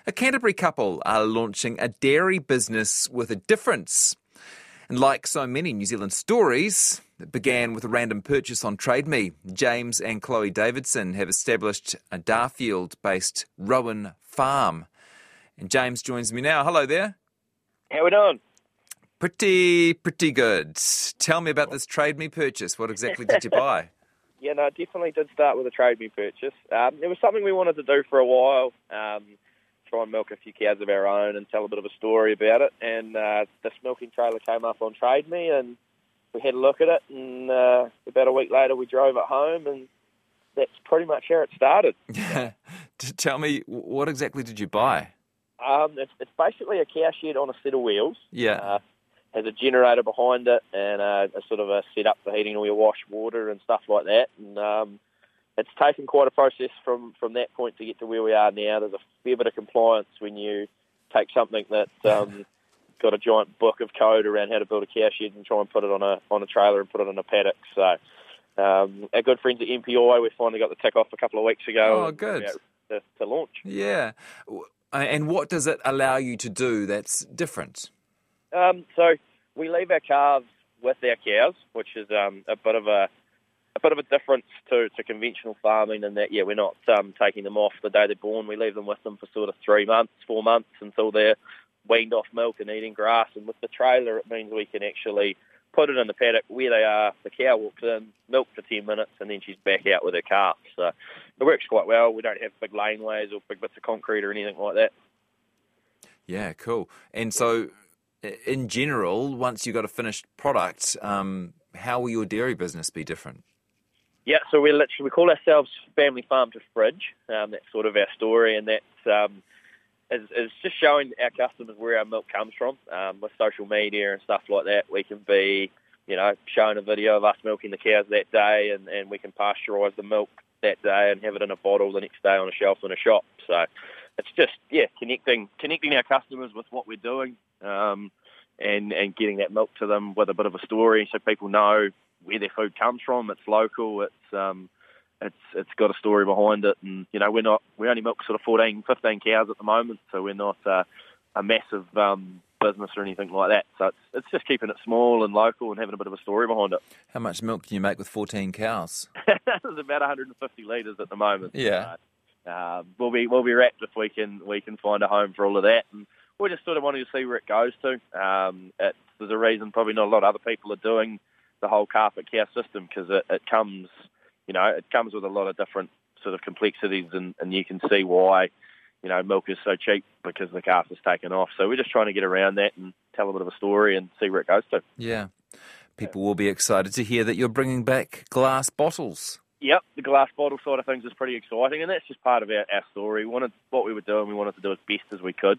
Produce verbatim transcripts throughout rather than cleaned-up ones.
A Canterbury couple are launching a dairy business with a difference. And like so many New Zealand stories that began with a random purchase on TradeMe, James and Chloe Davidson have established a Darfield-based Rowan farm. And James joins me now. Hello there. How we doing? Pretty, pretty good. Tell me about this TradeMe purchase. What exactly did you buy? Yeah, no, it definitely did start with a TradeMe purchase. Um, it was something we wanted to do for a while, um, try and milk a few cows of our own and tell a bit of a story about it. And uh, this milking trailer came up on TradeMe and we had a look at it. And uh, about a week later, we drove it home and that's pretty much how it started. Yeah. Tell me, what exactly did you buy? Um, it's, it's basically a cow shed on a set of wheels. Yeah. Uh, has a generator behind it and uh, a sort of a setup for heating all your wash water and stuff like that. And um, it's taken quite a process from, from that point to get to where we are now. There's a fair bit of compliance when you take something that um, got a giant book of code around how to build a cow shed and try and put it on a on a trailer and put it on a paddock. So um, our good friends at M P I, we finally got the tick off a couple of weeks ago. Oh, good. To, to launch. Yeah. And what does it allow you to do that's different? Um, so we leave our calves with our cows, which is um, a bit of a a bit of a difference to, to conventional farming in that, yeah, we're not um, taking them off the day they're born. We leave them with them for sort of three months, four months until they're weaned off milk and eating grass. And with the trailer, it means we can actually put it in the paddock where they are. The cow walks in, milk for ten minutes, and then she's back out with her calf. So it works quite well. We don't have big laneways or big bits of concrete or anything like that. Yeah, cool. And so, in general, once you've got a finished product, um, how will your dairy business be different? Yeah, so we literally we call ourselves Family Farm to Fridge. Um, that's sort of our story, and that's um, is, is just showing our customers where our milk comes from. Um, with social media and stuff like that, we can be, you know, showing a video of us milking the cows that day, and, and we can pasteurise the milk that day and have it in a bottle the next day on a shelf in a shop. So it's just, yeah, connecting connecting our customers with what we're doing, um, and, and getting that milk to them with a bit of a story so people know where their food comes from. It's local, it's um, it's it's got a story behind it, and, you know, we're not, we only milk sort of fourteen, fifteen cows at the moment, so we're not uh, a massive um, business or anything like that. So it's, it's just keeping it small and local and having a bit of a story behind it. How much milk can you make with fourteen cows? It's about one hundred fifty litres at the moment. Yeah. So, uh, we'll be we'll be wrapped if we can we can find a home for all of that, and we're just sort of wanting to see where it goes to. Um, it's, there's a reason probably not a lot of other people are doing the whole carpet cow system, because it, it comes, you know, it comes with a lot of different sort of complexities, and, and you can see why, you know, milk is so cheap, because the calf is taken off. So we're just trying to get around that and tell a bit of a story and see where it goes to. Yeah. People will be excited to hear that you're bringing back glass bottles. Yep, the glass bottle side of things is pretty exciting, and that's just part of our, our story. We wanted what we were doing, we wanted to do as best as we could.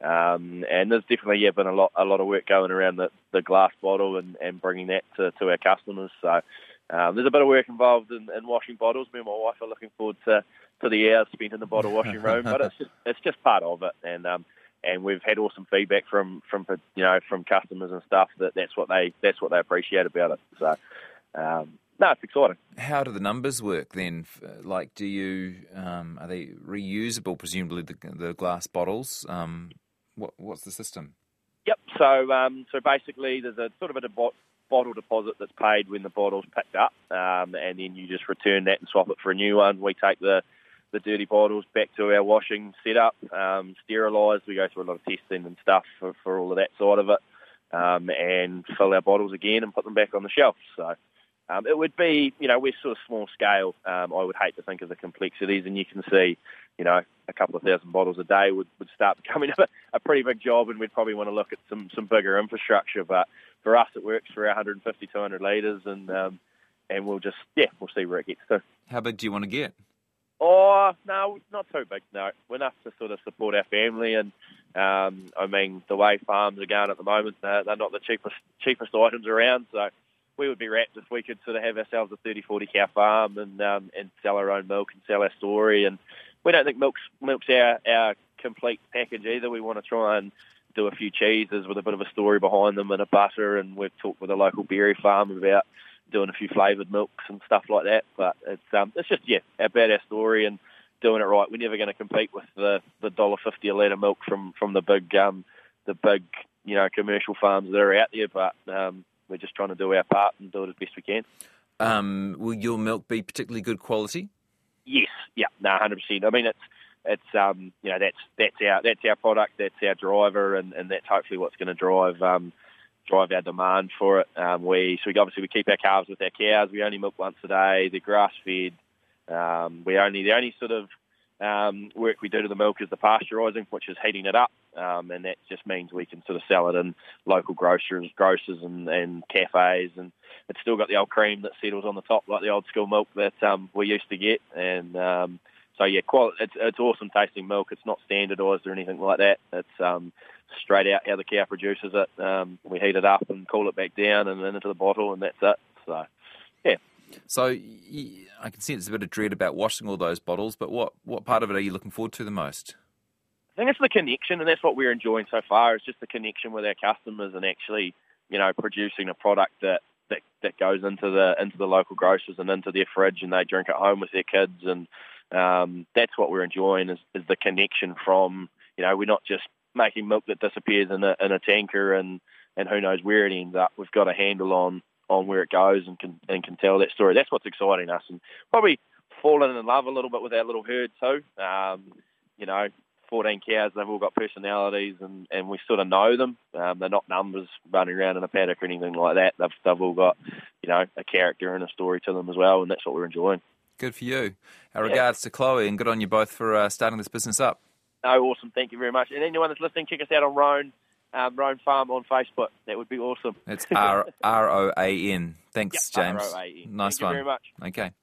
Um, and there's definitely yeah, been a lot a lot of work going around the, the glass bottle and, and bringing that to, to our customers. So um, there's a bit of work involved in, in washing bottles. Me and my wife are looking forward to, to the hours spent in the bottle washing room, but it's just it's just part of it. And um, and we've had awesome feedback from, from you know from customers and stuff that that's what they that's what they appreciate about it. So um, no, it's exciting. How do the numbers work then? Like, do you um, are they reusable? Presumably the, the glass bottles. Um, What, what's the system? Yep. So um, so basically, there's a sort of a debo- bottle deposit that's paid when the bottle's picked up, um, and then you just return that and swap it for a new one. We take the, the dirty bottles back to our washing setup, um, sterilised. We go through a lot of testing and stuff for, for all of that side of it, um, and fill our bottles again and put them back on the shelf. So um, it would be, you know, we're sort of small scale. Um, I would hate to think of the complexities, and you can see, you know, a couple of thousand bottles a day would, would start becoming a, a pretty big job, and we'd probably want to look at some, some bigger infrastructure. But for us, it works for our one hundred fifty, two hundred litres, and um, and we'll just, yeah, we'll see where it gets to. How big do you want to get? Oh, no, not too big, no. We're enough to sort of support our family, and um, I mean, the way farms are going at the moment, they're, they're not the cheapest cheapest items around, so we would be wrapped if we could sort of have ourselves a thirty, forty cow farm and um, and sell our own milk and sell our story. And we don't think milk's, milk's our, our complete package either. We want to try and do a few cheeses with a bit of a story behind them and a butter, and we've talked with a local dairy farm about doing a few flavoured milks and stuff like that. But it's um, it's just, yeah, about our story and doing it right. We're never going to compete with the the one dollar fifty a litre milk from from the big um, the big you know commercial farms that are out there. But um, we're just trying to do our part and do it as best we can. Um, will your milk be particularly good quality? Yes, yeah, no, one hundred percent. I mean, it's it's um, you know that's that's our that's our product, that's our driver, and, and that's hopefully what's going to drive um, drive our demand for it. Um, we so we obviously we keep our calves with our cows. We only milk once a day. They're grass fed. Um, we only the only sort of um, work we do to the milk is the pasteurising, which is heating it up, um, and that just means we can sort of sell it in local grocers, grocers and, and cafes, and it's still got the old cream that settles on the top like the old school milk that um, we used to get. And um, so yeah, quali- it's it's awesome tasting milk. It's not standardised or anything like that. It's um, straight out how the cow produces it. Um, we heat it up and cool it back down and then into the bottle, and that's it. So yeah. So I can sense a bit of dread about washing all those bottles, but what, what part of it are you looking forward to the most? I think it's the connection, and that's what we're enjoying so far. It's just the connection with our customers and actually, you know, producing a product that, that, that goes into the into the local grocers and into their fridge, and they drink at home with their kids, and um, that's what we're enjoying is, is the connection from, you know, we're not just making milk that disappears in a in a tanker and, and who knows where it ends up. We've got a handle on. on where it goes and can and can tell that story. That's what's exciting us, and probably fallen in love a little bit with our little herd too. Um, you know, fourteen cows, they've all got personalities, and, and we sort of know them. Um, they're not numbers running around in a paddock or anything like that. They've, they've all got, you know, a character and a story to them as well, and that's what we're enjoying. Good for you. Our yeah. regards to Chloe, and good on you both for uh, starting this business up. Oh, awesome. Thank you very much. And anyone that's listening, check us out on Roan. Um, Roan Farm on Facebook. That would be awesome. It's R R O A N. Thanks, yep, James. R O A N. Nice Thank one. you very much. Okay.